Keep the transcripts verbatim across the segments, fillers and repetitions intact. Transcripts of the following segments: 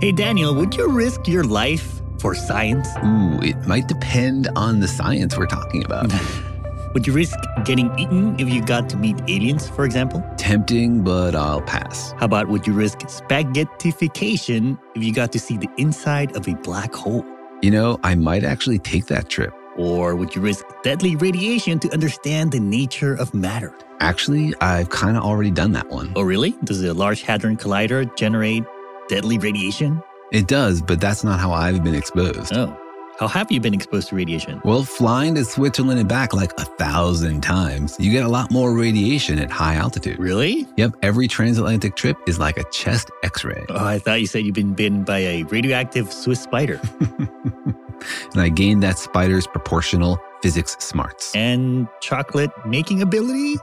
Hey, Daniel, would you risk your life for science? Ooh, it might depend on the science we're talking about. Would you risk getting eaten if you got to meet aliens, for example? Tempting, but I'll pass. How about would you risk spaghettification if you got to see the inside of a black hole? You know, I might actually take that trip. Or would you risk deadly radiation to understand the nature of matter? Actually, I've kind of already done that one. Oh, really? Does the Large Hadron Collider generate deadly radiation? It does, but that's not how I've been exposed. Oh. How have you been exposed to radiation? Well, flying to Switzerland and back like a thousand times, you get a lot more radiation at high altitude. Really? Yep, every transatlantic trip is like a chest x-ray. Oh, I thought you said you've been bitten by a radioactive Swiss spider. And I gained that spider's proportional physics smarts. And chocolate making ability?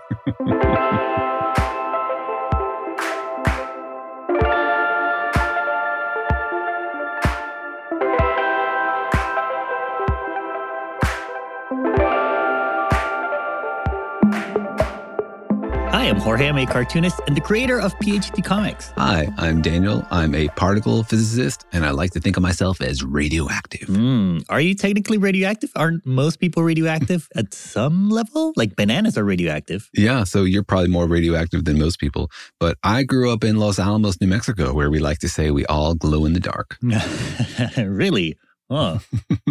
Hi, I'm Jorge. I'm a cartoonist and the creator of P H D Comics. Hi, I'm Daniel. I'm a particle physicist, and I like to think of myself as radioactive. Mm, are you technically radioactive? Aren't most people radioactive at some level? Like bananas are radioactive. Yeah, so you're probably more radioactive than most people. But I grew up in Los Alamos, New Mexico, where we like to say we all glow in the dark. Really? Oh.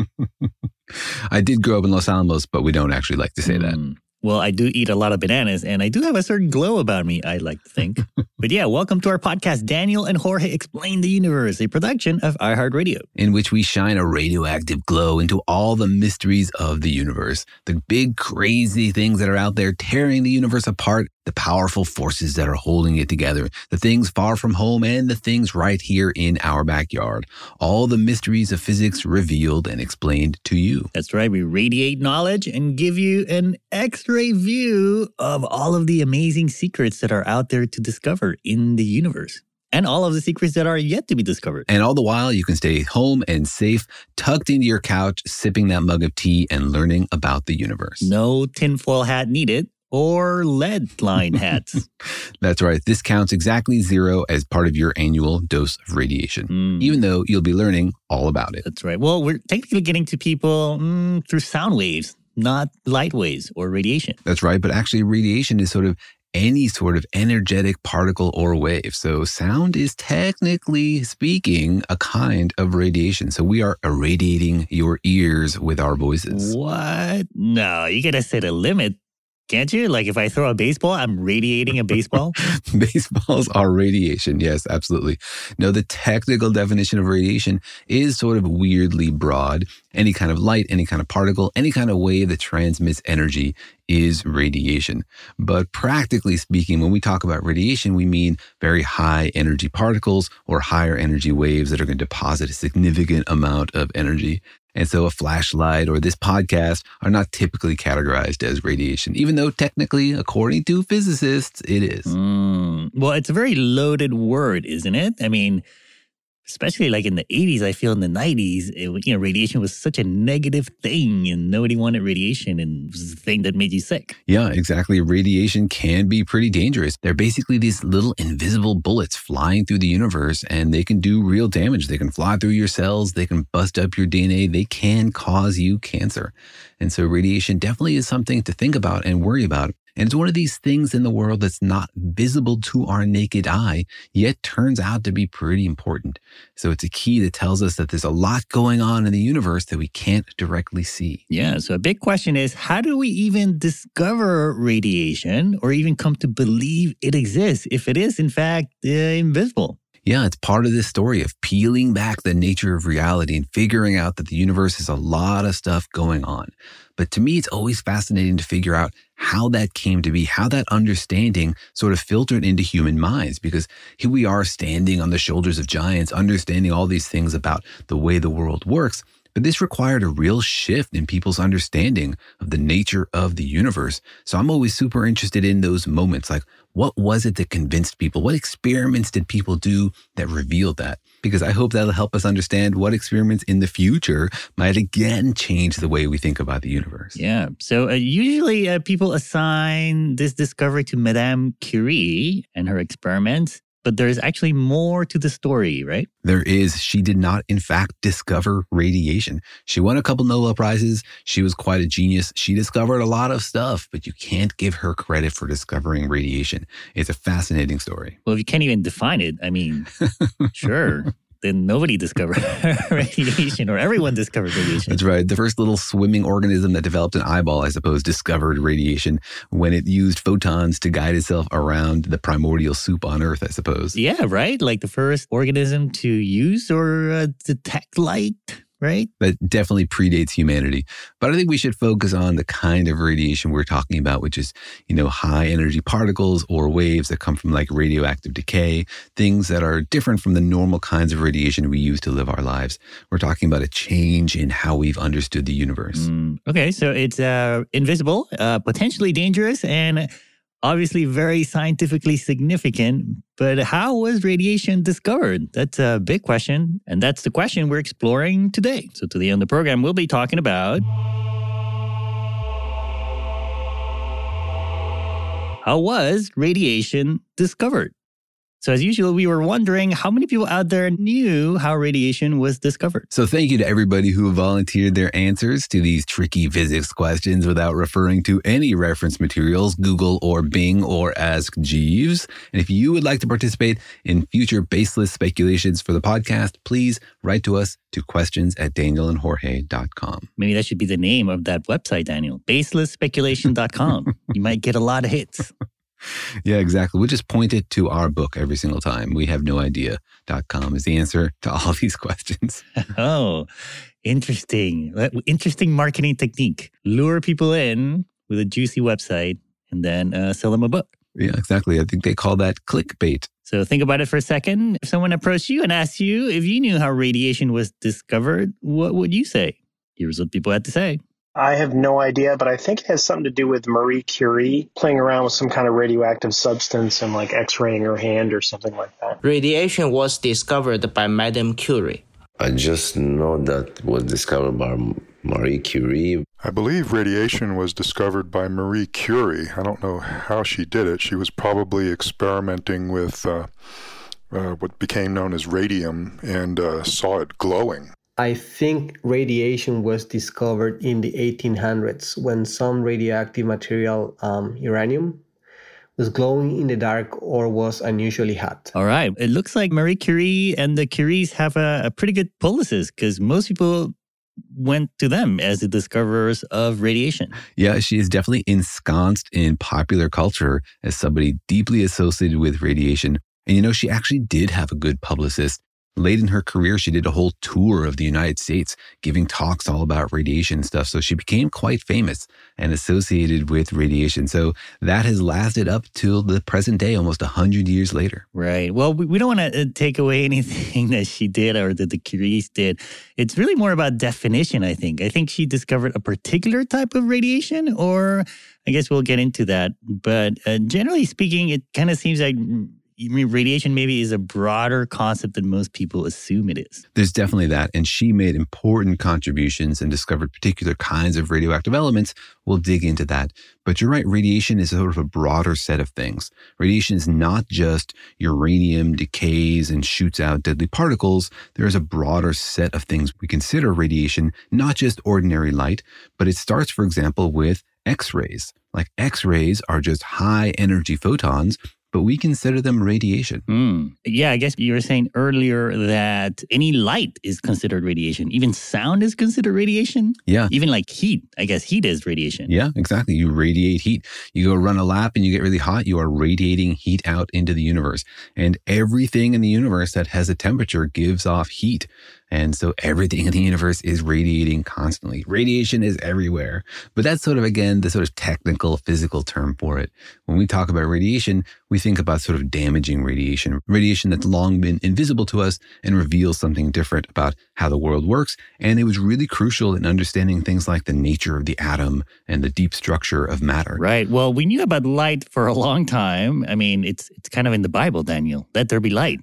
I did grow up in Los Alamos, but we don't actually like to say mm. that. Well, I do eat a lot of bananas, and I do have a certain glow about me, I like to think. But yeah, welcome to our podcast, Daniel and Jorge Explain the Universe, a production of iHeartRadio. In which we shine a radioactive glow into all the mysteries of the universe. The big, crazy things that are out there tearing the universe apart. The powerful forces that are holding it together. The things far from home and the things right here in our backyard. All the mysteries of physics revealed and explained to you. That's right. We radiate knowledge and give you an X-ray view of all of the amazing secrets that are out there to discover in the universe. And all of the secrets that are yet to be discovered. And all the while, you can stay home and safe, tucked into your couch, sipping that mug of tea and learning about the universe. No tinfoil hat needed. Or lead line hats. That's right. This counts exactly zero as part of your annual dose of radiation, mm. even though you'll be learning all about it. That's right. Well, we're technically getting to people mm, through sound waves, not light waves or radiation. That's right. But actually, radiation is sort of any sort of energetic particle or wave. So sound is technically speaking a kind of radiation. So we are irradiating your ears with our voices. What? No, you got to set a limit. Can't you? Like if I throw a baseball, I'm radiating a baseball? Baseballs are radiation. Yes, absolutely. No, the technical definition of radiation is sort of weirdly broad. Any kind of light, any kind of particle, any kind of wave that transmits energy is radiation. But practically speaking, when we talk about radiation, we mean very high energy particles or higher energy waves that are going to deposit a significant amount of energy. And so a flashlight or this podcast are not typically categorized as radiation, even though technically, according to physicists, it is. Mm. Well, it's a very loaded word, isn't it? I mean, especially like in the eighties, I feel in the nineties, it, you know, radiation was such a negative thing and nobody wanted radiation and it was the thing that made you sick. Yeah, exactly. Radiation can be pretty dangerous. They're basically these little invisible bullets flying through the universe and they can do real damage. They can fly through your cells. They can bust up your D N A. They can cause you cancer. And so radiation definitely is something to think about and worry about. And it's one of these things in the world that's not visible to our naked eye, yet turns out to be pretty important. So it's a key that tells us that there's a lot going on in the universe that we can't directly see. Yeah, so a big question is, how do we even discover radiation or even come to believe it exists if it is, in fact, uh, invisible? Yeah, it's part of this story of peeling back the nature of reality and figuring out that the universe has a lot of stuff going on. But to me, it's always fascinating to figure out how that came to be, how that understanding sort of filtered into human minds, because here we are standing on the shoulders of giants, understanding all these things about the way the world works. But this required a real shift in people's understanding of the nature of the universe. So I'm always super interested in those moments, like what was it that convinced people? What experiments did people do that revealed that? Because I hope that'll help us understand what experiments in the future might again change the way we think about the universe. Yeah. So uh, usually uh, people assign this discovery to Madame Curie and her experiments. but there's actually more to the story, right? There is. She did not, in fact, discover radiation. She won a couple Nobel Prizes. She was quite a genius. She discovered a lot of stuff, but you can't give her credit for discovering radiation. It's a fascinating story. Well, if you can't even define it, I mean, sure. Then nobody discovered radiation, or everyone discovered radiation. That's right. The first little swimming organism that developed an eyeball, I suppose, discovered radiation when it used photons to guide itself around the primordial soup on Earth, I suppose. Yeah, right? Like the first organism to use or uh, detect light, right? That definitely predates humanity. But I think we should focus on the kind of radiation we're talking about, which is, you know, high energy particles or waves that come from like radioactive decay, things that are different from the normal kinds of radiation we use to live our lives. We're talking about a change in how we've understood the universe. Mm, okay, so it's uh, invisible, uh, potentially dangerous, and obviously very scientifically significant, but how was radiation discovered? That's a big question, and that's the question we're exploring today. So today on the program, we'll be talking about how was radiation discovered? So as usual, we were wondering how many people out there knew how radiation was discovered. So thank you to everybody who volunteered their answers to these tricky physics questions without referring to any reference materials, Google or Bing or Ask Jeeves. And if you would like to participate in future baseless speculations for the podcast, please write to us to questions at daniel and jorge dot com. Maybe that should be the name of that website, Daniel. baseless speculation dot com. You might get a lot of hits. Yeah, exactly. We'll just point it to our book every single time. We have no idea dot com is the answer to all these questions. Oh, interesting. Interesting marketing technique. Lure people in with a juicy website and then uh, sell them a book. Yeah, exactly. I think they call that clickbait. So think about it for a second. If someone approached you and asked you if you knew how radiation was discovered, what would you say? Here's what people had to say. I have no idea, but I think it has something to do with Marie Curie playing around with some kind of radioactive substance and like X-raying her hand or something like that. Radiation was discovered by Madame Curie. I just know that it was discovered by Marie Curie. I believe radiation was discovered by Marie Curie. I don't know how she did it. She was probably experimenting with uh, uh, what became known as radium and uh, saw it glowing. I think radiation was discovered in the eighteen hundreds when some radioactive material, um, uranium, was glowing in the dark or was unusually hot. All right. It looks like Marie Curie and the Curies have a, a pretty good publicist because most people went to them as the discoverers of radiation. Yeah, she is definitely ensconced in popular culture as somebody deeply associated with radiation. And you know, she actually did have a good publicist. Late in her career, she did a whole tour of the United States, giving talks all about radiation and stuff. So she became quite famous and associated with radiation. So that has lasted up till the present day, almost one hundred years later. Right. Well, we, we don't want to take away anything that she did or that the Curies did. It's really more about definition, I think. I think she discovered a particular type of radiation, or I guess we'll get into that. But uh, generally speaking, it kind of seems like radiation maybe is a broader concept than most people assume it is. There's definitely that. And she made important contributions and discovered particular kinds of radioactive elements. We'll dig into that. But you're right, radiation is sort of a broader set of things. Radiation is not just uranium decays and shoots out deadly particles. There is a broader set of things we consider radiation, not just ordinary light, but it starts, for example, with X-rays. Like X-rays are just high energy photons, but we consider them radiation. Mm. Yeah, I guess you were saying earlier that any light is considered radiation. Even sound is considered radiation. Yeah. Even like heat. I guess heat is radiation. Yeah, exactly. You radiate heat. You go run a lap and you get really hot. You are radiating heat out into the universe. And everything in the universe that has a temperature gives off heat. And so everything in the universe is radiating constantly. Radiation is everywhere. But that's sort of, again, the sort of technical physical term for it. When we talk about radiation, we think about sort of damaging radiation, radiation that's long been invisible to us and reveals something different about how the world works. And it was really crucial in understanding things like the nature of the atom and the deep structure of matter. Right. Well, we knew about light for a long time. I mean, it's it's kind of in the Bible, Daniel. Let there be light.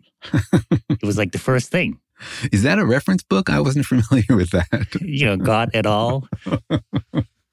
It was like the first thing. Is that a reference book? I wasn't familiar with that. You know, God et al.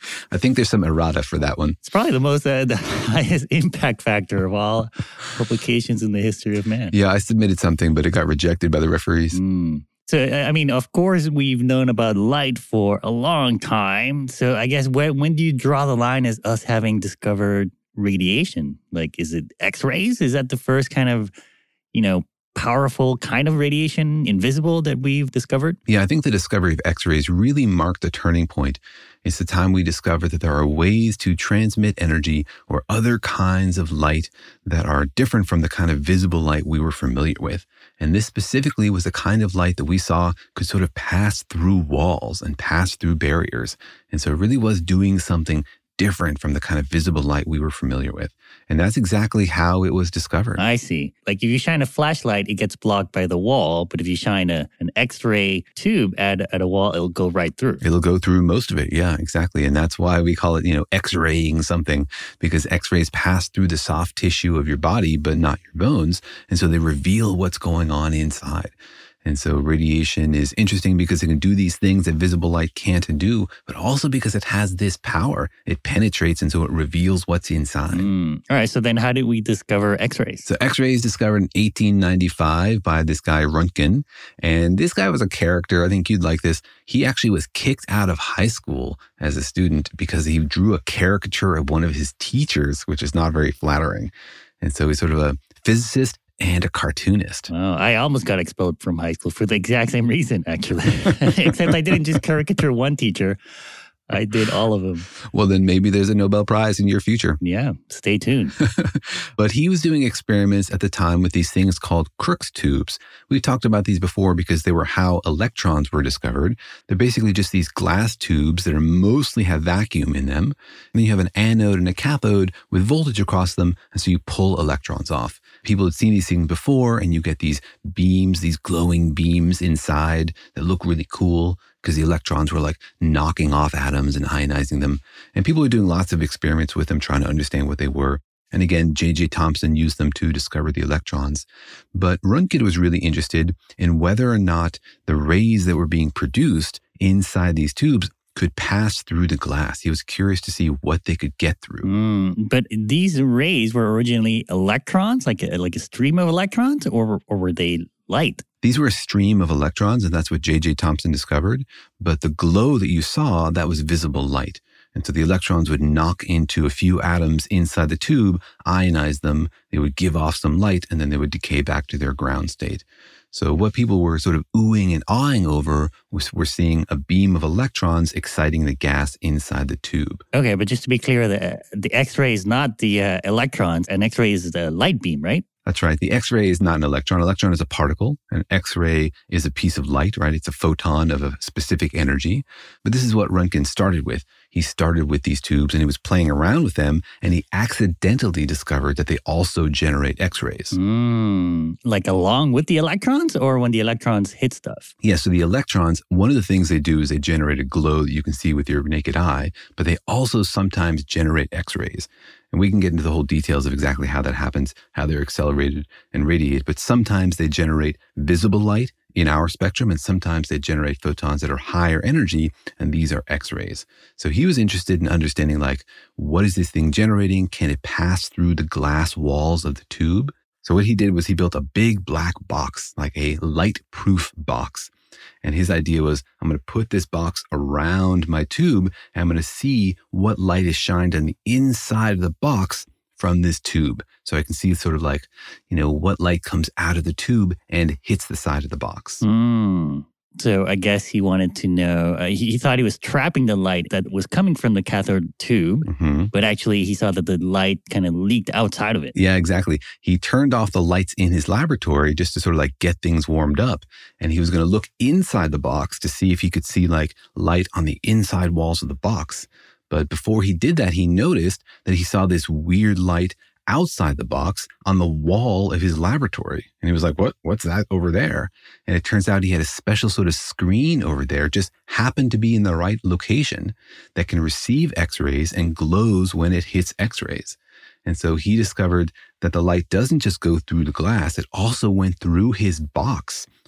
I think there's some errata for that one. It's probably the most, uh, the highest impact factor of all publications in the history of man. Yeah, I submitted something, but it got rejected by the referees. Mm. So, I mean, of course, we've known about light for a long time. So I guess when, when do you draw the line as us having discovered radiation? Like, is it X-rays? Is that the first kind of, you know, powerful kind of radiation, invisible, that we've discovered? Yeah, I think the discovery of X-rays really marked a turning point. It's the time we discovered that there are ways to transmit energy or other kinds of light that are different from the kind of visible light we were familiar with. And this specifically was the kind of light that we saw could sort of pass through walls and pass through barriers. And so it really was doing something different from the kind of visible light we were familiar with. And that's exactly how it was discovered. I see. Like if you shine a flashlight, it gets blocked by the wall. But if you shine a, an X-ray tube at, at a wall, it'll go right through. It'll go through most of it. Yeah, exactly. And that's why we call it, you know, X-raying something, because X-rays pass through the soft tissue of your body, but not your bones. And so they reveal what's going on inside. And so radiation is interesting because it can do these things that visible light can't do, but also because it has this power. It penetrates, and so it reveals what's inside. Mm. All right, so then how did we discover X-rays? So X-rays discovered in eighteen ninety-five by this guy Röntgen. And this guy was a character. I think you'd like this. He actually was kicked out of high school as a student because he drew a caricature of one of his teachers, which is not very flattering. And so he's sort of a physicist and a cartoonist. Oh, I almost got expelled from high school for the exact same reason, actually. Except I didn't just caricature one teacher. I did all of them. Well, then maybe there's a Nobel Prize in your future. Yeah, stay tuned. But he was doing experiments at the time with these things called Crookes tubes. We've talked about these before because they were how electrons were discovered. They're basically just these glass tubes that are mostly have vacuum in them. And then you have an anode and a cathode with voltage across them, and so you pull electrons off. People had seen these things before, and you get these beams, these glowing beams inside that look really cool, because the electrons were like knocking off atoms and ionizing them. And people were doing lots of experiments with them, trying to understand what they were. And again, J J Thomson used them to discover the electrons. But Röntgen was really interested in whether or not the rays that were being produced inside these tubes could pass through the glass. He was curious to see what they could get through. Mm, but these rays were originally electrons, like a, like a stream of electrons, or or were they light? These were a stream of electrons, and that's what J J Thomson discovered. But the glow that you saw, that was visible light. And so the electrons would knock into a few atoms inside the tube, ionize them, they would give off some light, and then they would decay back to their ground state. So what people were sort of oohing and awing over was we're seeing a beam of electrons exciting the gas inside the tube. Okay, but just to be clear, the, the X-ray is not the uh, electrons. An X-ray is the light beam, right? That's right. The X-ray is not an electron. Electron is a particle. An X-ray is a piece of light, right? It's a photon of a specific energy. But this is what Röntgen started with. He started with these tubes and he was playing around with them, and he accidentally discovered that they also generate X-rays. Mm, like along with the electrons, or when the electrons hit stuff? Yeah, so the electrons, one of the things they do is they generate a glow that you can see with your naked eye, but they also sometimes generate X-rays. And we can get into the whole details of exactly how that happens, how they're accelerated and radiated. But sometimes they generate visible light in our spectrum, and sometimes they generate photons that are higher energy, and these are X-rays. So he was interested in understanding, like, what is this thing generating? Can it pass through the glass walls of the tube? So what he did was he built a big black box, like a light-proof box. And his idea was, I'm going to put this box around my tube, and I'm going to see what light is shined on the inside of the box from this tube. So I can see sort of like, you know, what light comes out of the tube and hits the side of the box. Mm. So I guess he wanted to know, uh, he, he thought he was trapping the light that was coming from the cathode tube, mm-hmm. but actually he saw that the light kind of leaked outside of it. Yeah, exactly. He turned off the lights in his laboratory just to sort of like get things warmed up. And he was going to look inside the box to see if he could see like light on the inside walls of the box. But before he did that, he noticed that he saw this weird light outside the box on the wall of his laboratory. And he was like, what? What's that over there? And it turns out he had a special sort of screen over there, just happened to be in the right location, that can receive X-rays and glows when it hits X-rays. And so he discovered that the light doesn't just go through the glass, it also went through his box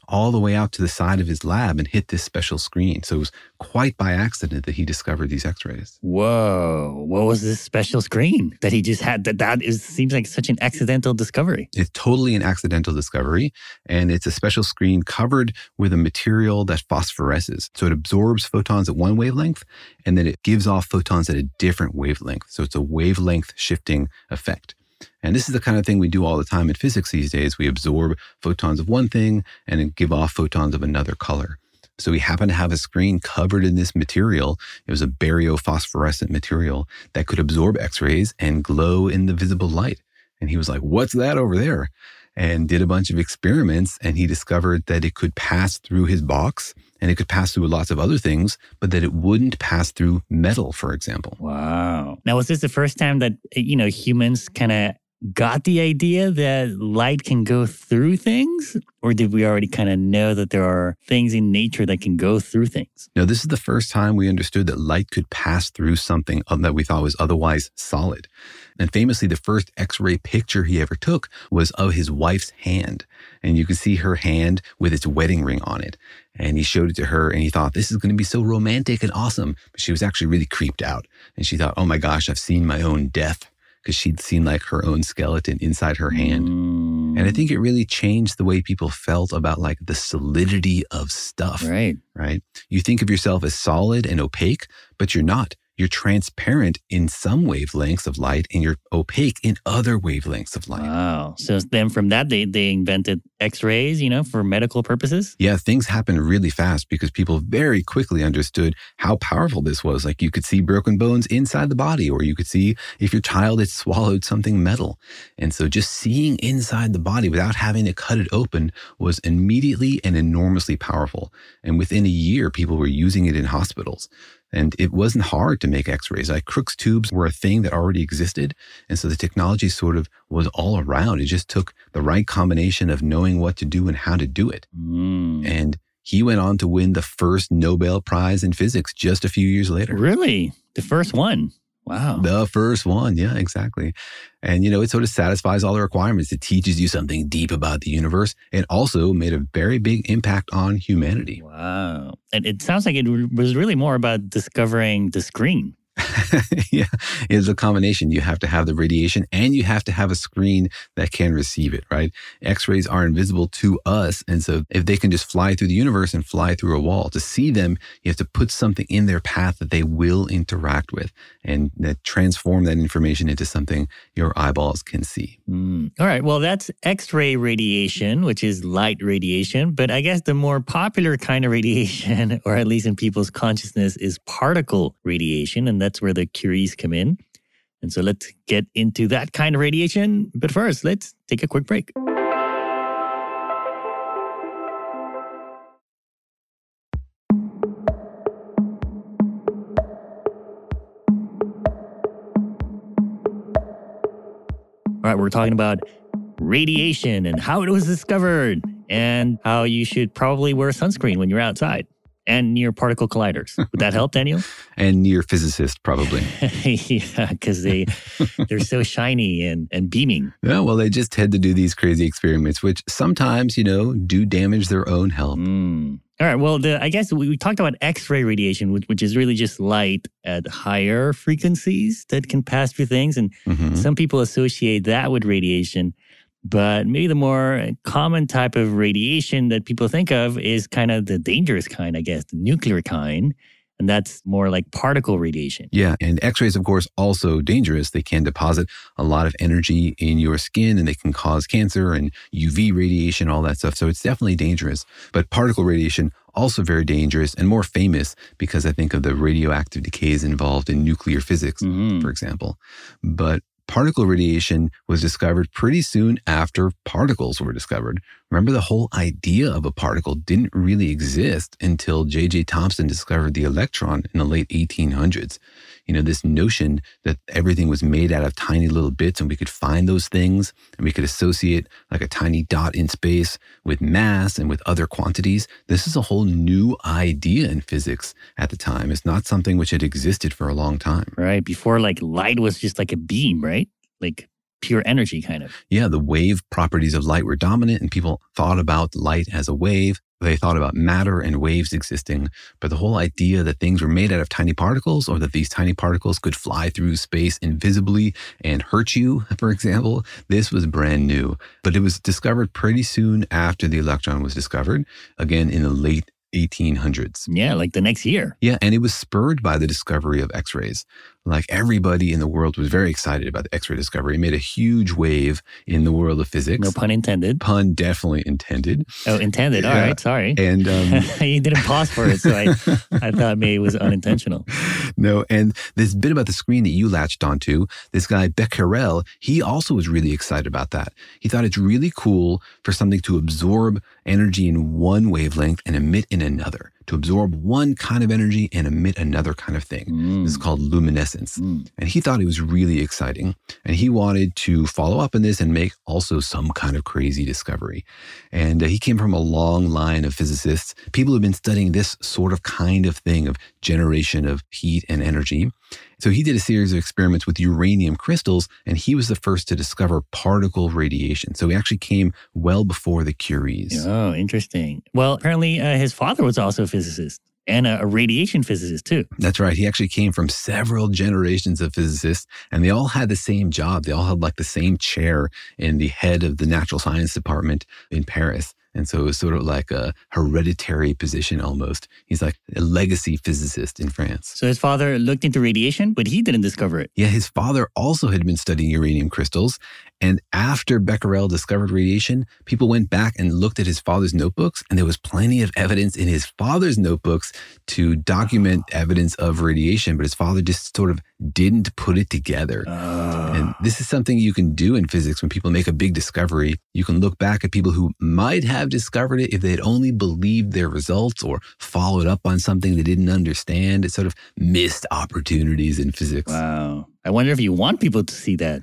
all the way out to the side of his lab and hit this special screen. So it was quite by accident that he discovered these X-rays. Whoa. What was this special screen that he just had? That that is seems like such an accidental discovery. It's totally an accidental discovery. And it's a special screen covered with a material that phosphoresces. So it absorbs photons at one wavelength, and then it gives off photons at a different wavelength. So it's a wavelength shifting effect. And this is the kind of thing we do all the time in physics these days. We absorb photons of one thing and then give off photons of another color. So we happen to have a screen covered in this material. It was a baryophosphorescent material that could absorb X-rays and glow in the visible light. And he was like, what's that over there? And did a bunch of experiments, and he discovered that it could pass through his box and it could pass through lots of other things, but that it wouldn't pass through metal, for example. Wow. Now, was this the first time that, you know, humans kind of got the idea that light can go through things? Or did we already kind of know that there are things in nature that can go through things? No, this is the first time we understood that light could pass through something that we thought was otherwise solid. And famously, the first X-ray picture he ever took was of his wife's hand. And you could see her hand with its wedding ring on it. And he showed it to her, and he thought, this is going to be so romantic and awesome. But she was actually really creeped out. And she thought, oh my gosh, I've seen my own death. Because she'd seen like her own skeleton inside her hand. Mm. And I think it really changed the way people felt about like the solidity of stuff. Right. Right. You think of yourself as solid and opaque, but you're not. You're transparent in some wavelengths of light and you're opaque in other wavelengths of light. Wow. So then from that, they, they invented X-rays, you know, for medical purposes? Yeah, things happened really fast because people very quickly understood how powerful this was. Like you could see broken bones inside the body, or you could see if your child had swallowed something metal. And so just seeing inside the body without having to cut it open was immediately and enormously powerful. And within a year, people were using it in hospitals. And it wasn't hard to make X-rays. Like Crookes tubes were a thing that already existed. And so the technology sort of was all around. It just took the right combination of knowing what to do and how to do it. Mm. And he went on to win the first Nobel Prize in physics just a few years later. Really? The first one? Wow. The first one. Yeah, exactly. And, you know, it sort of satisfies all the requirements. It teaches you something deep about the universe. It also made a very big impact on humanity. Wow. And it sounds like it was really more about discovering the screen. Yeah, it's a combination. You have to have the radiation and you have to have a screen that can receive it, right? X-rays are invisible to us. And so if they can just fly through the universe and fly through a wall, to see them, you have to put something in their path that they will interact with and that transform that information into something your eyeballs can see. Mm. All right. Well, that's X-ray radiation, which is light radiation. But I guess the more popular kind of radiation, or at least in people's consciousness, is particle radiation. And that's where the Curies come in. And so let's get into that kind of radiation. But first, let's take a quick break. All right, we're talking about radiation and how it was discovered and how you should probably wear sunscreen when you're outside and near particle colliders. Would that help, Daniel? And near physicists, probably. Yeah, because they, they're so shiny and, and beaming. Yeah, well, they just had to do these crazy experiments, which sometimes, you know, do damage their own health. Mm. All right, well, the, I guess we, we talked about X-ray radiation, which, which is really just light at higher frequencies that can pass through things. And Mm-hmm. some people associate that with radiation. But maybe the more common type of radiation that people think of is kind of the dangerous kind, I guess, the nuclear kind. And that's more like particle radiation. Yeah, and X-rays, of course, also dangerous. They can deposit a lot of energy in your skin and they can cause cancer and U V radiation, all that stuff. So it's definitely dangerous. But particle radiation, also very dangerous and more famous because I think of the radioactive decays involved in nuclear physics, Mm-hmm. for example. But particle radiation was discovered pretty soon after particles were discovered. Remember, the whole idea of a particle didn't really exist until J J Thomson discovered the electron in the late eighteen hundreds. You know, this notion that everything was made out of tiny little bits and we could find those things and we could associate like a tiny dot in space with mass and with other quantities. This is a whole new idea in physics at the time. It's not something which had existed for a long time. Right. Before, like, light was just like a beam, right? Like pure energy, kind of. Yeah, the wave properties of light were dominant, and people thought about light as a wave. They thought about matter and waves existing, but the whole idea that things were made out of tiny particles, or that these tiny particles could fly through space invisibly and hurt you, for example, this was brand new. But it was discovered pretty soon after the electron was discovered, again in the late eighteen hundreds. Yeah, like the next year. Yeah, and it was spurred by the discovery of X-rays. Like everybody in the world was very excited about the X-ray discovery. It made a huge wave in the world of physics. No pun intended. Pun definitely intended. Oh, intended. All Yeah. right, sorry. And um, you didn't pause for it, so I, I thought maybe it was unintentional. no, and this bit about the screen that you latched onto, this guy Becquerel, he also was really excited about that. He thought it's really cool for something to absorb energy in one wavelength and emit in another. To absorb one kind of energy and emit another kind of thing. Mm. This is called luminescence. Mm. And he thought it was really exciting. And he wanted to follow up on this and make also some kind of crazy discovery. And uh, he came from a long line of physicists, people who've been studying this sort of kind of thing of generation of heat and energy. So he did a series of experiments with uranium crystals, and he was the first to discover particle radiation. So he actually came well before the Curies. Oh, interesting. Well, apparently uh, his father was also a physicist and a, a radiation physicist too. That's right. He actually came from several generations of physicists, and they all had the same job. They all had like the same chair in the head of the natural science department in Paris. And so it was sort of like a hereditary position almost. He's like a legacy physicist in France. So his father looked into radiation, but he didn't discover it. Yeah, his father also had been studying uranium crystals. And after Becquerel discovered radiation, people went back and looked at his father's notebooks, and there was plenty of evidence in his father's notebooks to document evidence of radiation, but his father just sort of didn't put it together. Oh. And this is something you can do in physics when people make a big discovery. You can look back at people who might have discovered it if they'd only believed their results or followed up on something they didn't understand. It's sort of missed opportunities in physics. Wow. I wonder if you want people to see that.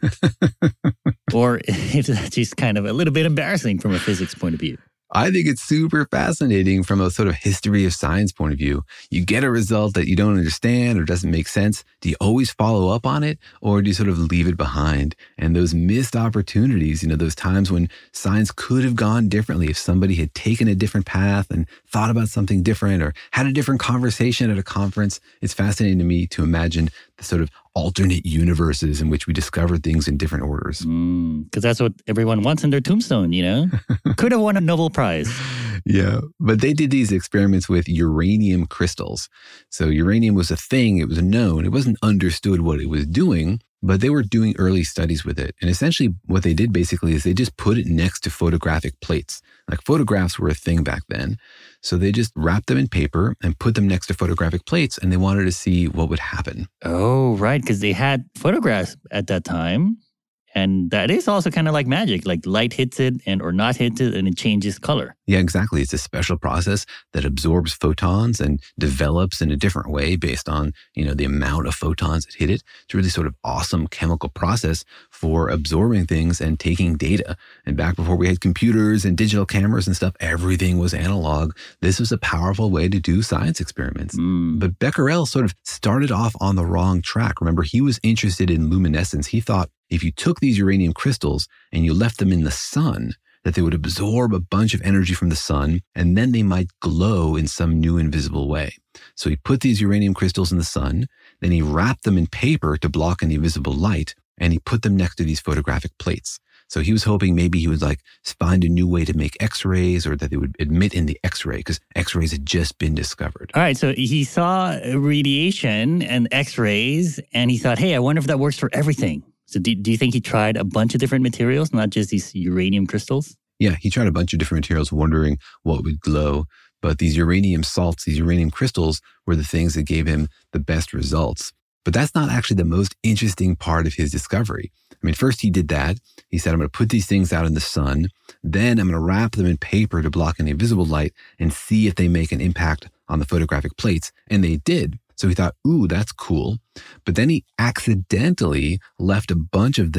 Or if that's just kind of a little bit embarrassing from a physics point of view. I think it's super fascinating from a sort of history of science point of view. You get a result that you don't understand or doesn't make sense. Do you always follow up on it, or do you sort of leave it behind? And those missed opportunities, you know, those times when science could have gone differently if somebody had taken a different path and thought about something different or had a different conversation at a conference. It's fascinating to me to imagine the sort of alternate universes in which we discover things in different orders. Because mm, that's what everyone wants in their tombstone, you know? Could have won a Nobel Prize. Yeah, but they did these experiments with uranium crystals. So uranium was a thing, it was known, it wasn't understood what it was doing, but they were doing early studies with it. And essentially what they did basically is they just put it next to photographic plates. Like photographs were a thing back then. So they just wrapped them in paper and put them next to photographic plates, and they wanted to see what would happen. Oh, right, because they had photographs at that time. And that is also kind of like magic, like light hits it and or not hits it and it changes color. Yeah, exactly. It's a special process that absorbs photons and develops in a different way based on, you know, the amount of photons that hit it. It's a really sort of awesome chemical process for absorbing things and taking data. And back before we had computers and digital cameras and stuff, everything was analog. This was a powerful way to do science experiments. Mm. But Becquerel sort of started off on the wrong track. Remember, he was interested in luminescence. He thought if you took these uranium crystals and you left them in the sun, that they would absorb a bunch of energy from the sun, and then they might glow in some new invisible way. So he put these uranium crystals in the sun, then he wrapped them in paper to block any visible light, and he put them next to these photographic plates. So he was hoping maybe he would like find a new way to make X-rays, or that they would emit in the X-ray, because X-rays had just been discovered. All right, so he saw radiation and X-rays, and he thought, hey, I wonder if that works for everything. So do, do you think he tried a bunch of different materials, not just these uranium crystals? Yeah, he tried a bunch of different materials wondering what would glow. But these uranium salts, these uranium crystals were the things that gave him the best results. But that's not actually the most interesting part of his discovery. I mean, first he did that. He said, I'm going to put these things out in the sun. Then I'm going to wrap them in paper to block any visible light and see if they make an impact on the photographic plates. And they did. So he thought, ooh, that's cool. But then he accidentally left a bunch of them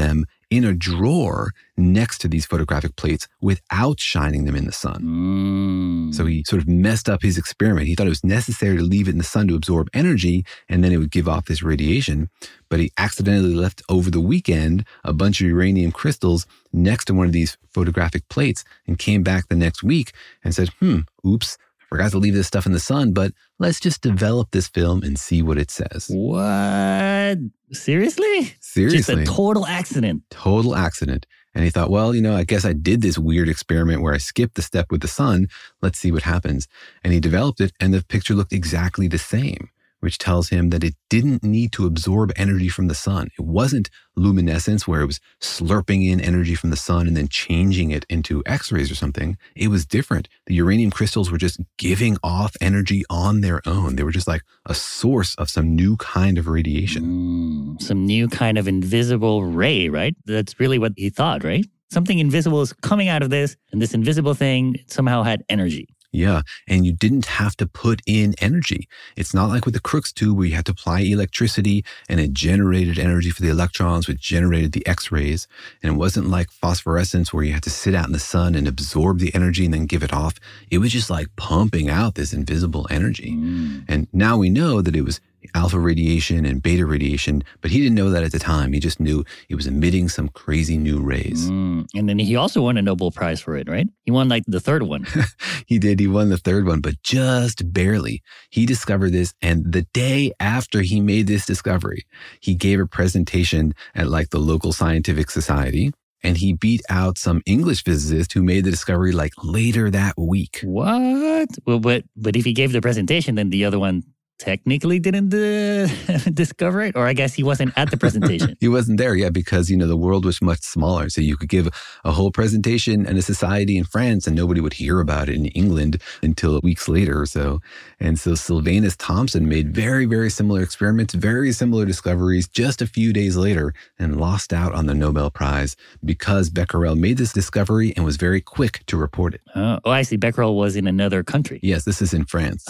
in a drawer next to these photographic plates without shining them in the sun. Mm. So he sort of messed up his experiment. He thought it was necessary to leave it in the sun to absorb energy, and then it would give off this radiation. But he accidentally left over the weekend a bunch of uranium crystals next to one of these photographic plates and came back the next week and said, hmm, oops, I forgot to leave this stuff in the sun, but let's just develop this film and see what it says. What? Seriously? Seriously. Just a total accident. Total accident. And he thought, well, you know, I guess I did this weird experiment where I skipped the step with the sun. Let's see what happens. And he developed it, and the picture looked exactly the same, which tells him that it didn't need to absorb energy from the sun. It wasn't luminescence where it was slurping in energy from the sun and then changing it into X-rays or something. It was different. The uranium crystals were just giving off energy on their own. They were just like a source of some new kind of radiation. Mm, some new kind of invisible ray, right? That's really what he thought, right? Something invisible is coming out of this, and this invisible thing somehow had energy. Yeah, and you didn't have to put in energy. It's not like with the Crookes tube where you had to apply electricity and it generated energy for the electrons, which generated the X-rays. And it wasn't like phosphorescence where you had to sit out in the sun and absorb the energy and then give it off. It was just like pumping out this invisible energy. Mm. And now we know that it was alpha radiation and beta radiation, but he didn't know that at the time. He just knew it was emitting some crazy new rays. Mm. And then he also won a Nobel Prize for it, right? He won like the third one. He did. He won the third one, but just barely. He discovered this, and the day after he made this discovery, he gave a presentation at like the local scientific society, and he beat out some English physicist who made the discovery like later that week. What? Well, but but if he gave the presentation, then the other one technically didn't uh, discover it, or I guess he wasn't at the presentation. He wasn't there, yeah, because, you know, the world was much smaller. So you could give a whole presentation in a society in France and nobody would hear about it in England until weeks later or so. And so Sylvanus Thompson made very, very similar experiments, very similar discoveries just a few days later and lost out on the Nobel Prize because Becquerel made this discovery and was very quick to report it. Oh, oh I see. Becquerel was in another country. Yes, this is in France.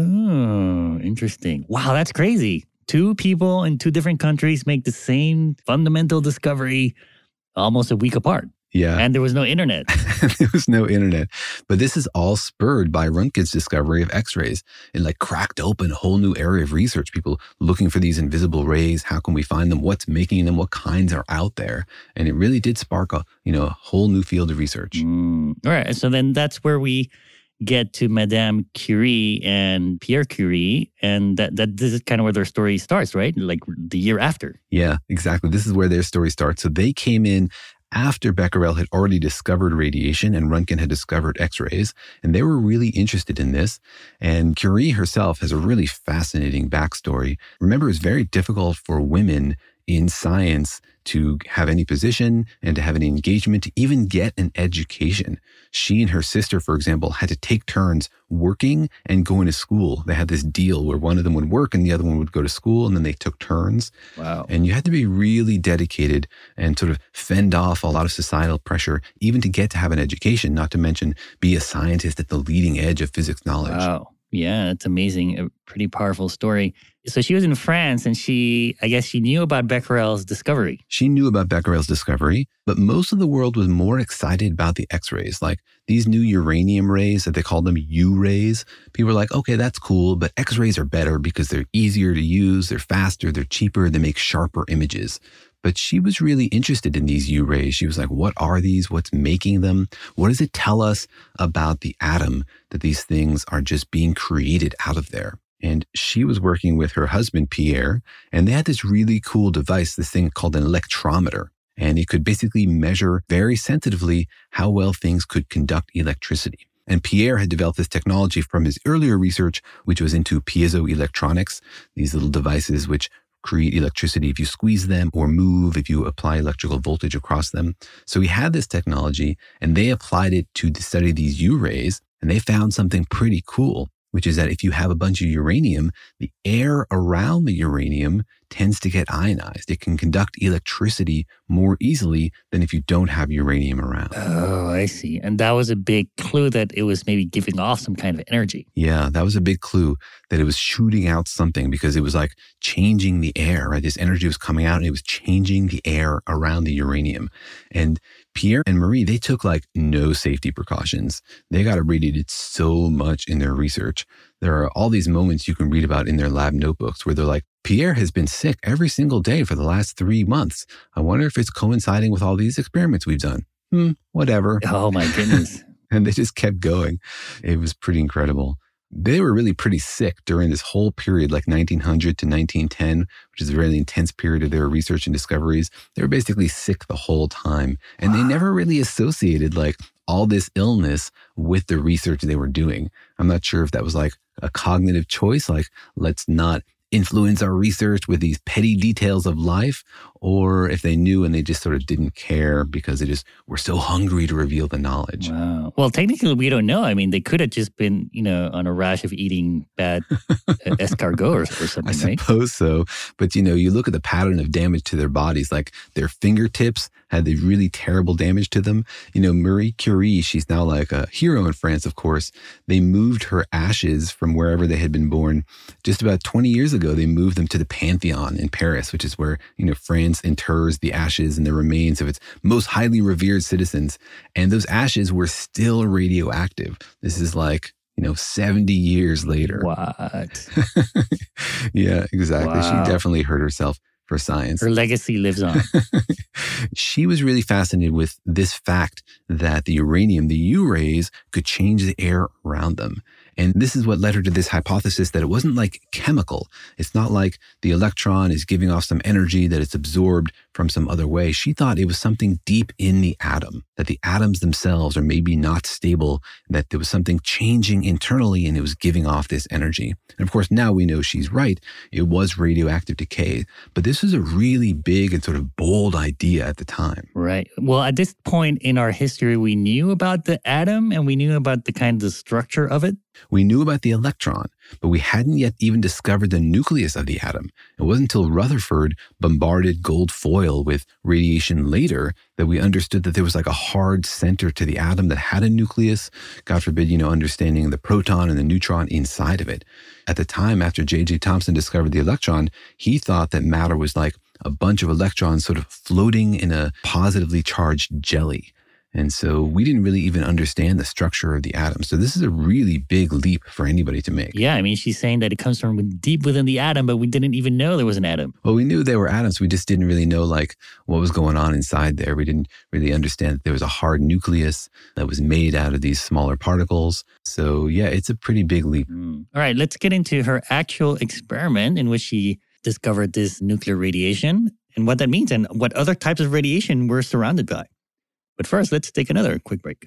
Oh, interesting. Wow, that's crazy. Two people in two different countries make the same fundamental discovery almost a week apart. Yeah. And there was no internet. There was no internet. But this is all spurred by Röntgen's discovery of X-rays. It like cracked open a whole new area of research. People looking for these invisible rays. How can we find them? What's making them? What kinds are out there? And it really did spark a, you know, a whole new field of research. Mm. All right. So then that's where we get to Madame Curie and Pierre Curie, and that, that this is kind of where their story starts, right? Like the year after. Yeah, exactly. This is where their story starts. So they came in after Becquerel had already discovered radiation and Röntgen had discovered X-rays, and they were really interested in this. And Curie herself has a really fascinating backstory. Remember, it's very difficult for women in science to have any position and to have any engagement, to even get an education. She and her sister, for example, had to take turns working and going to school. They had this deal where one of them would work and the other one would go to school, and then they took turns. Wow. And you had to be really dedicated and sort of fend off a lot of societal pressure, even to get to have an education, not to mention be a scientist at the leading edge of physics knowledge. Wow. Yeah, it's amazing. A pretty powerful story. So she was in France and she, I guess she knew about Becquerel's discovery. She knew about Becquerel's discovery, but most of the world was more excited about the X-rays, like these new uranium rays that they call them U-rays. People were like, okay, that's cool, but X-rays are better because they're easier to use, they're faster, they're cheaper, they make sharper images. But she was really interested in these U-rays. She was like, what are these? What's making them? What does it tell us about the atom that these things are just being created out of there? And she was working with her husband, Pierre, and they had this really cool device, this thing called an electrometer. And it could basically measure very sensitively how well things could conduct electricity. And Pierre had developed this technology from his earlier research, which was into piezoelectronics, these little devices which create electricity if you squeeze them or move if you apply electrical voltage across them. So he had this technology and they applied it to study these U-rays, and they found something pretty cool, which is that if you have a bunch of uranium, the air around the uranium tends to get ionized. It can conduct electricity more easily than if you don't have uranium around. Oh, I see. And that was a big clue that it was maybe giving off some kind of energy. Yeah, that was a big clue that it was shooting out something because it was like changing the air, right? This energy was coming out and it was changing the air around the uranium. And Pierre and Marie, they took like no safety precautions. They got irradiated so much in their research. There are all these moments you can read about in their lab notebooks where they're like, Pierre has been sick every single day for the last three months. I wonder if it's coinciding with all these experiments we've done. Hmm, whatever. Oh my goodness. And they just kept going. It was pretty incredible. They were really pretty sick during this whole period, like nineteen hundred to nineteen ten, which is a really intense period of their research and discoveries. They were basically sick the whole time. And they never really associated like all this illness with the research they were doing. I'm not sure if that was like a cognitive choice, like let's not influence our research with these petty details of life, or if they knew and they just sort of didn't care because they just were so hungry to reveal the knowledge. Wow. Well, technically, we don't know. I mean, they could have just been, you know, on a rash of eating bad escargot or, or something, I right? suppose so. But, you know, you look at the pattern of damage to their bodies, like their fingertips had the really terrible damage to them. You know, Marie Curie, she's now like a hero in France, of course. They moved her ashes from wherever they had been born. Just about twenty years ago, they moved them to the Pantheon in Paris, which is where, you know, France inters the ashes and the remains of its most highly revered citizens. And those ashes were still radioactive. This is like, you know, seventy years later. What? Yeah, exactly. Wow. She definitely hurt herself for science. Her legacy lives on. She was really fascinated with this fact that the uranium, the U-rays, could change the air around them. And this is what led her to this hypothesis that it wasn't like chemical. It's not like the electron is giving off some energy that it's absorbed from some other way. She thought it was something deep in the atom, that the atoms themselves are maybe not stable, that there was something changing internally and it was giving off this energy. And of course, now we know she's right. It was radioactive decay. But this was a really big and sort of bold idea at the time. Right. Well, at this point in our history, we knew about the atom and we knew about the kind of structure of it. We knew about the electron, but we hadn't yet even discovered the nucleus of the atom. It wasn't until Rutherford bombarded gold foil with radiation later that we understood that there was like a hard center to the atom that had a nucleus. God forbid, you know, understanding the proton and the neutron inside of it. At the time, after J J Thomson discovered the electron, he thought that matter was like a bunch of electrons sort of floating in a positively charged jelly. And so we didn't really even understand the structure of the atom. So this is a really big leap for anybody to make. Yeah, I mean, she's saying that it comes from deep within the atom, but we didn't even know there was an atom. Well, we knew they were atoms. We just didn't really know like what was going on inside there. We didn't really understand that there was a hard nucleus that was made out of these smaller particles. So yeah, it's a pretty big leap. Mm. All right, let's get into her actual experiment in which she discovered this nuclear radiation and what that means and what other types of radiation we're surrounded by. But first, let's take another quick break.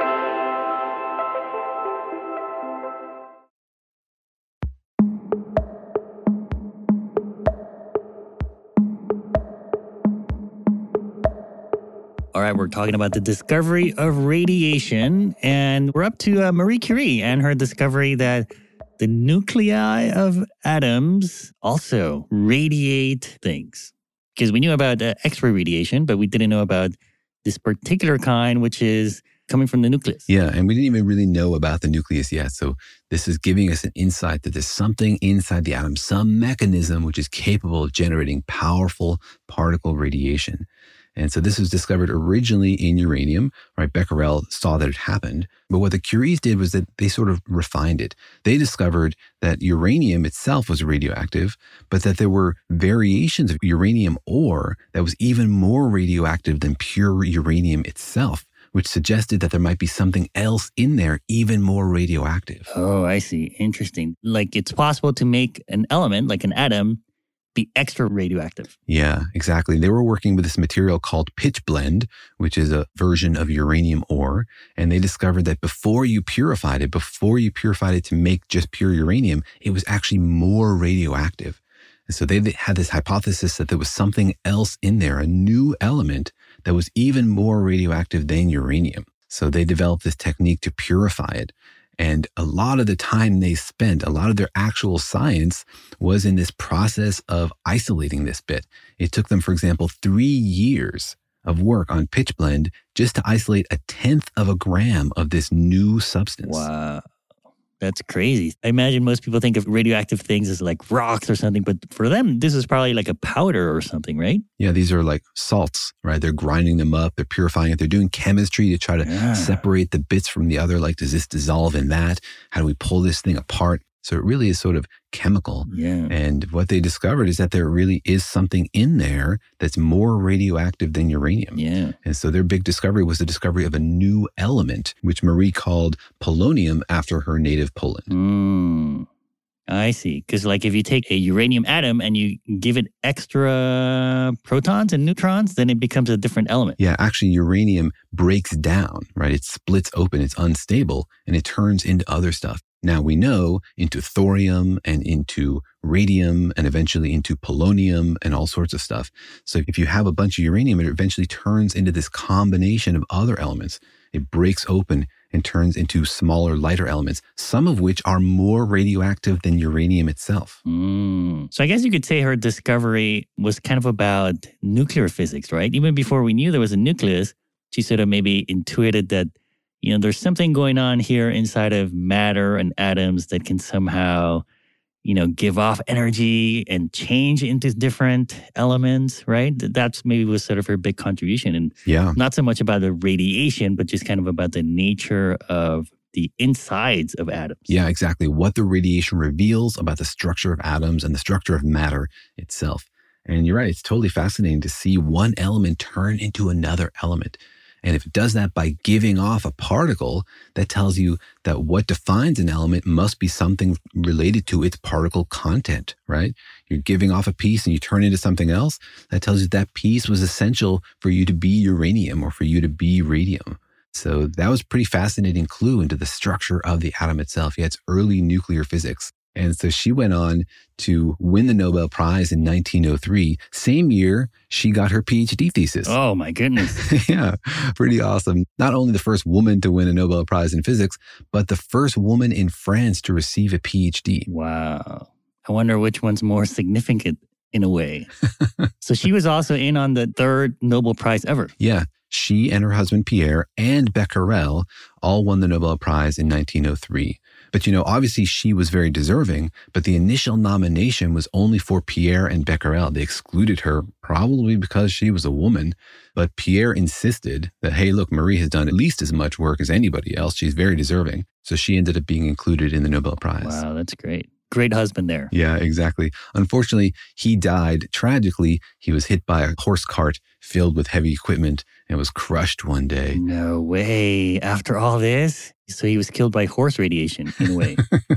All right, we're talking about the discovery of radiation, and we're up to uh, Marie Curie and her discovery that the nuclei of atoms also radiate things. Because we knew about uh, X-ray radiation, but we didn't know about this particular kind, which is coming from the nucleus. Yeah, and we didn't even really know about the nucleus yet. So this is giving us an insight that there's something inside the atom, some mechanism which is capable of generating powerful particle radiation. And so this was discovered originally in uranium, right? Becquerel saw that it happened. But what the Curies did was that they sort of refined it. They discovered that uranium itself was radioactive, but that there were variations of uranium ore that was even more radioactive than pure uranium itself, which suggested that there might be something else in there even more radioactive. Oh, I see. Interesting. Like it's possible to make an element, like an atom, be extra radioactive. Yeah, exactly. They were working with this material called pitchblende, which is a version of uranium ore. And they discovered that before you purified it, before you purified it to make just pure uranium, it was actually more radioactive. And so they had this hypothesis that there was something else in there, a new element that was even more radioactive than uranium. So they developed this technique to purify it. And a lot of the time they spent, a lot of their actual science was in this process of isolating this bit. It took them, for example, three years of work on pitchblende just to isolate a tenth of a gram of this new substance. Wow. That's crazy. I imagine most people think of radioactive things as like rocks or something, but for them, this is probably like a powder or something, right? Yeah, these are like salts, right? They're grinding them up, they're purifying it, they're doing chemistry to try to Yeah. separate the bits from the other. Like, does this dissolve in that? How do we pull this thing apart? So it really is sort of chemical. Yeah. And what they discovered is that there really is something in there that's more radioactive than uranium. Yeah. And so their big discovery was the discovery of a new element, which Marie called polonium after her native Poland. Mm. I see. Because like if you take a uranium atom and you give it extra protons and neutrons, then it becomes a different element. Yeah, actually uranium breaks down, right? It splits open, it's unstable, and it turns into other stuff. Now we know into thorium and into radium and eventually into polonium and all sorts of stuff. So if you have a bunch of uranium, it eventually turns into this combination of other elements. It breaks open and turns into smaller, lighter elements, some of which are more radioactive than uranium itself. Mm. So I guess you could say her discovery was kind of about nuclear physics, right? Even before we knew there was a nucleus, she sort of maybe intuited that, you know, there's something going on here inside of matter and atoms that can somehow, you know, give off energy and change into different elements, right? That's maybe was sort of her big contribution. And Yeah. not so much about the radiation, but just kind of about the nature of the insides of atoms. Yeah, exactly. What the radiation reveals about the structure of atoms and the structure of matter itself. And you're right, it's totally fascinating to see one element turn into another element. And if it does that by giving off a particle, that tells you that what defines an element must be something related to its particle content, right? You're giving off a piece and you turn into something else. That tells you that piece was essential for you to be uranium or for you to be radium. So that was a pretty fascinating clue into the structure of the atom itself. Yeah, it's early nuclear physics. And so she went on to win the Nobel Prize in nineteen oh three. Same year, she got her PhD thesis. Oh, my goodness. Yeah, pretty awesome. Not only the first woman to win a Nobel Prize in physics, but the first woman in France to receive a PhD. Wow. I wonder which one's more significant in a way. So she was also in on the third Nobel Prize ever. Yeah, she and her husband Pierre and Becquerel all won the Nobel Prize in nineteen oh three. But, you know, obviously she was very deserving, but the initial nomination was only for Pierre and Becquerel. They excluded her probably because she was a woman. But Pierre insisted that, hey, look, Marie has done at least as much work as anybody else. She's very deserving. So she ended up being included in the Nobel Prize. Wow, that's great. Great husband there. Yeah, exactly. Unfortunately, he died tragically. He was hit by a horse cart filled with heavy equipment and was crushed one day. No way. After all this? So he was killed by horse radiation in a way.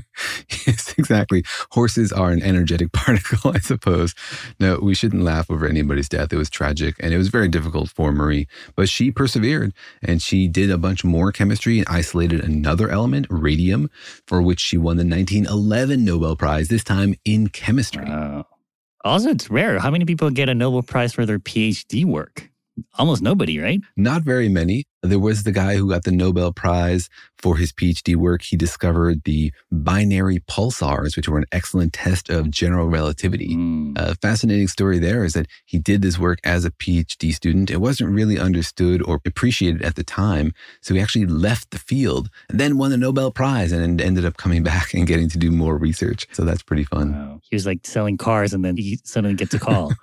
Yes, exactly. Horses are an energetic particle, I suppose. No, we shouldn't laugh over anybody's death. It was tragic and it was very difficult for Marie, but she persevered and she did a bunch more chemistry and isolated another element, radium, for which she won the nineteen eleven Nobel Prize, this time in chemistry. Wow. Also, it's rare. How many people get a Nobel Prize for their PhD work? Almost nobody, right? Not very many. There was the guy who got the Nobel Prize for his PhD work. He discovered the binary pulsars, which were an excellent test of general relativity. Mm. A fascinating story there is that he did this work as a PhD student. It wasn't really understood or appreciated at the time. So he actually left the field and then won the Nobel Prize and ended up coming back and getting to do more research. So that's pretty fun. Wow. He was like selling cars and then he suddenly gets a call.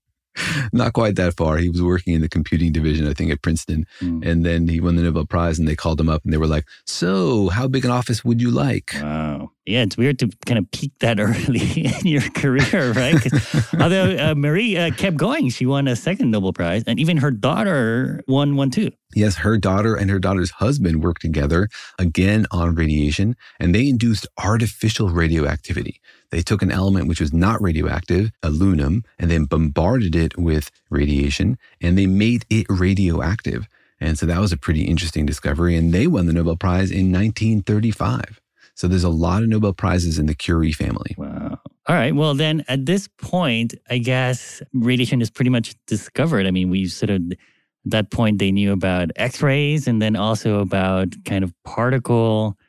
Not quite that far. He was working in the computing division, I think, at Princeton. Mm. And then he won the Nobel Prize and they called him up and they were like, so how big an office would you like? Wow. Yeah, it's weird to kind of peak that early in your career, right? 'Cause although uh, Marie uh, kept going, she won a second Nobel Prize and even her daughter won one too. Yes, her daughter and her daughter's husband worked together again on radiation, and they induced artificial radioactivity. They took an element which was not radioactive, aluminum, and then bombarded it with radiation, and they made it radioactive. And so that was a pretty interesting discovery, and they won the Nobel Prize in nineteen thirty-five. So there's a lot of Nobel Prizes in the Curie family. Wow. All right. Well, then at this point, I guess radiation is pretty much discovered. I mean, we sort of, at that point, they knew about X-rays and then also about kind of particle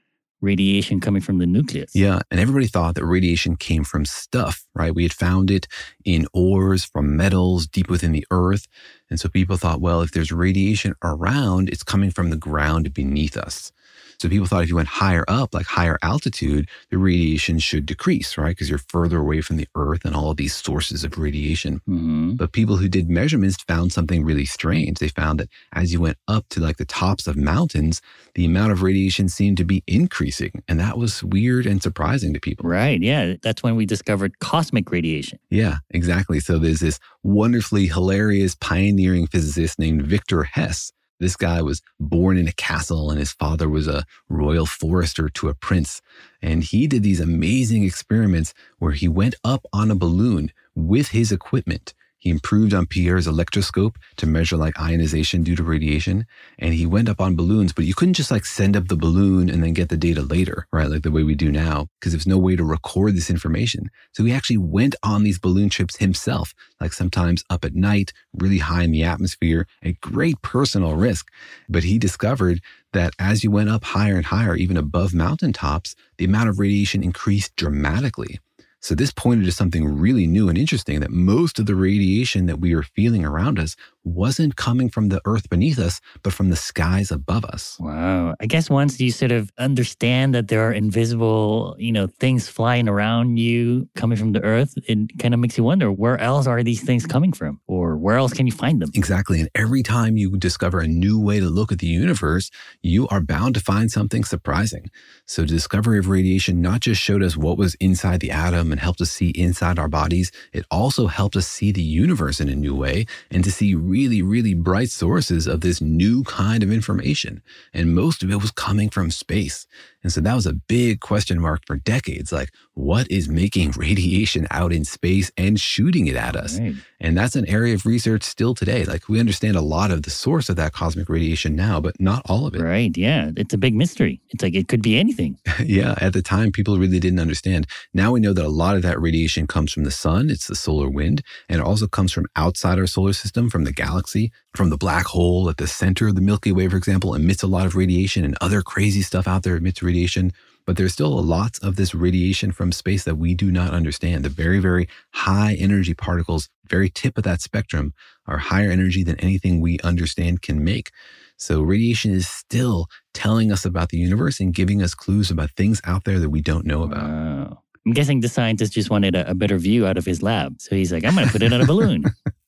radiation coming from the nucleus. Yeah, and everybody thought that radiation came from stuff, right? We had found it in ores from metals deep within the earth. And so people thought, well, if there's radiation around, it's coming from the ground beneath us. So people thought if you went higher up, like higher altitude, the radiation should decrease, right? Because you're further away from the earth and all of these sources of radiation. Mm-hmm. But people who did measurements found something really strange. They found that as you went up to like the tops of mountains, the amount of radiation seemed to be increasing. And that was weird and surprising to people. Right. Yeah. That's when we discovered cosmic radiation. Yeah, exactly. So there's this wonderfully hilarious pioneering physicist named Victor Hess. This guy was born in a castle and his father was a royal forester to a prince. And he did these amazing experiments where he went up on a balloon with his equipment. He improved on Pierre's electroscope to measure like ionization due to radiation. And he went up on balloons, but you couldn't just like send up the balloon and then get the data later, right? Like the way we do now, because there's no way to record this information. So he actually went on these balloon trips himself, like sometimes up at night, really high in the atmosphere, at great personal risk. But he discovered that as you went up higher and higher, even above mountaintops, the amount of radiation increased dramatically. So this pointed to something really new and interesting, that most of the radiation that we were feeling around us wasn't coming from the earth beneath us, but from the skies above us. Wow. I guess once you sort of understand that there are invisible, you know, things flying around you coming from the earth, it kind of makes you wonder, where else are these things coming from? Or where else can you find them? Exactly. And every time you discover a new way to look at the universe, you are bound to find something surprising. So the discovery of radiation not just showed us what was inside the atom and helped us see inside our bodies, it also helped us see the universe in a new way and to see really, really bright sources of this new kind of information. And most of it was coming from space. And so that was a big question mark for decades. Like, what is making radiation out in space and shooting it at us? Right. And that's an area of research still today. Like, we understand a lot of the source of that cosmic radiation now, but not all of it. Right. Yeah. It's a big mystery. It's like it could be anything. Yeah. At the time, people really didn't understand. Now we know that a lot of that radiation comes from the sun. It's the solar wind. And it also comes from outside our solar system, from the galaxy, from the black hole at the center of the Milky Way, for example, emits a lot of radiation, and other crazy stuff out there emits radiation. But there's still lots of this radiation from space that we do not understand. The very, very high energy particles, very tip of that spectrum, are higher energy than anything we understand can make. So radiation is still telling us about the universe and giving us clues about things out there that we don't know about. Wow. I'm guessing the scientist just wanted a, a better view out of his lab. So he's like, I'm going to put it on a balloon.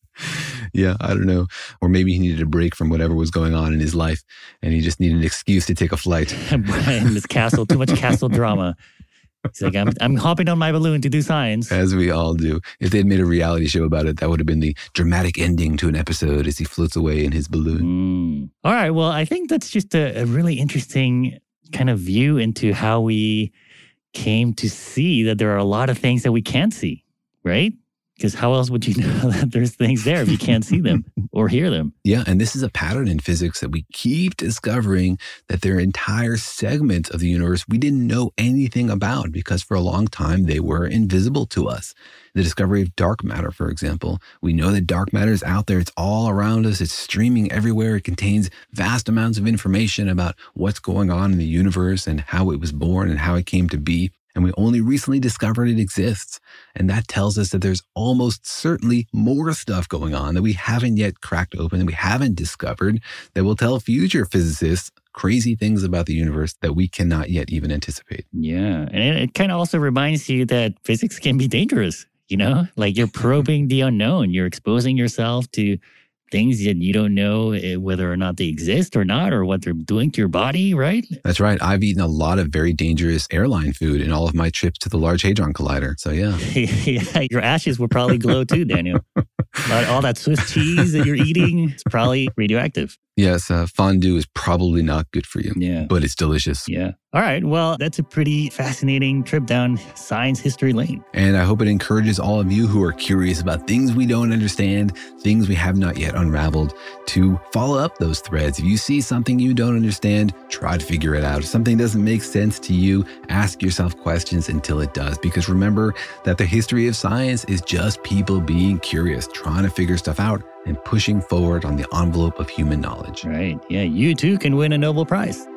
Yeah, I don't know. Or maybe he needed a break from whatever was going on in his life and he just needed an excuse to take a flight. In this castle, too much castle drama. He's like, I'm, I'm hopping on my balloon to do science. As we all do. If they'd made a reality show about it, that would have been the dramatic ending to an episode as he floats away in his balloon. Mm. All right. Well, I think that's just a, a really interesting kind of view into how we came to see that there are a lot of things that we can't see, right? Because how else would you know that there's things there if you can't see them or hear them? Yeah, and this is a pattern in physics that we keep discovering, that there are entire segments of the universe we didn't know anything about because for a long time they were invisible to us. The discovery of dark matter, for example. We know that dark matter is out there. It's all around us. It's streaming everywhere. It contains vast amounts of information about what's going on in the universe and how it was born and how it came to be. And we only recently discovered it exists. And that tells us that there's almost certainly more stuff going on that we haven't yet cracked open, that we haven't discovered, that will tell future physicists crazy things about the universe that we cannot yet even anticipate. Yeah. And it, it kind of also reminds you that physics can be dangerous, you know? Like you're probing the unknown. You're exposing yourself to things that you don't know whether or not they exist or not, or what they're doing to your body, right? That's right. I've eaten a lot of very dangerous airline food in all of my trips to the Large Hadron Collider. So yeah. Yeah, your ashes will probably glow too, Daniel. All that Swiss cheese that you're eating is probably radioactive. Yes, uh, fondue is probably not good for you, yeah, but it's delicious. Yeah. All right. Well, that's a pretty fascinating trip down science history lane. And I hope it encourages all of you who are curious about things we don't understand, things we have not yet unraveled, to follow up those threads. If you see something you don't understand, try to figure it out. If something doesn't make sense to you, ask yourself questions until it does. Because remember that the history of science is just people being curious, trying to figure stuff out, and pushing forward on the envelope of human knowledge. Right. Yeah, you too can win a Nobel Prize.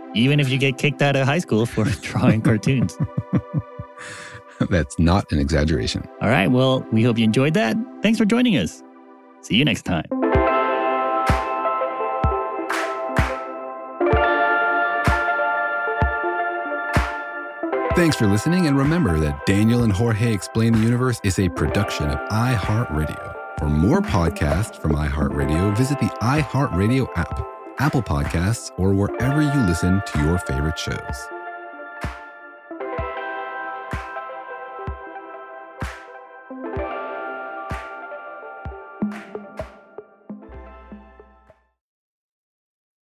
even if you get kicked out of high school for drawing cartoons. That's not an exaggeration. All right. Well, we hope you enjoyed that. Thanks for joining us. See you next time. Thanks for listening, and remember that Daniel and Jorge Explain the Universe is a production of iHeartRadio. For more podcasts from iHeartRadio, visit the iHeartRadio app, Apple Podcasts, or wherever you listen to your favorite shows.